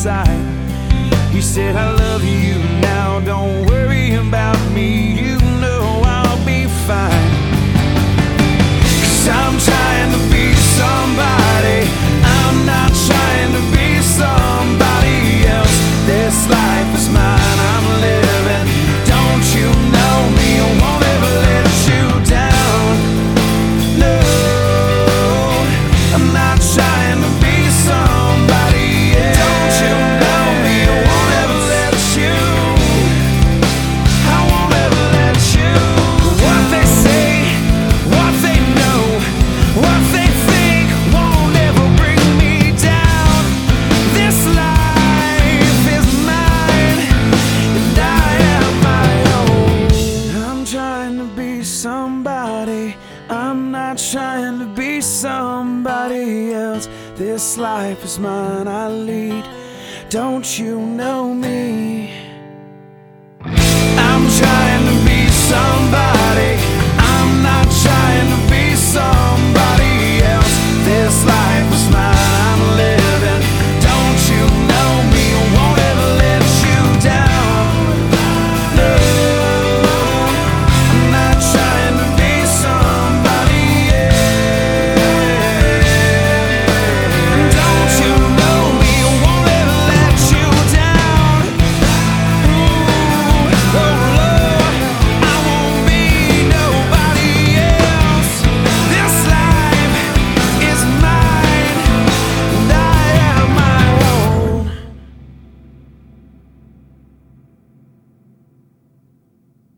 inside. He said, I love you now, don't worry about me, you know I'll be fine. 'Cause I'm trying to be somebody, I'm not trying to be somebody else. This life is mine, I'm living. Don't you know me, I won't ever let you down. No, I'm not trying to be somebody else. Don't you know me, I won't ever let you. I won't ever let you. What they say, what they know, what they think won't ever bring me down. This life is mine, and I am my own. I'm trying to be somebody, I'm not trying to be somebody else. This life is mine, I lead. Don't you know me?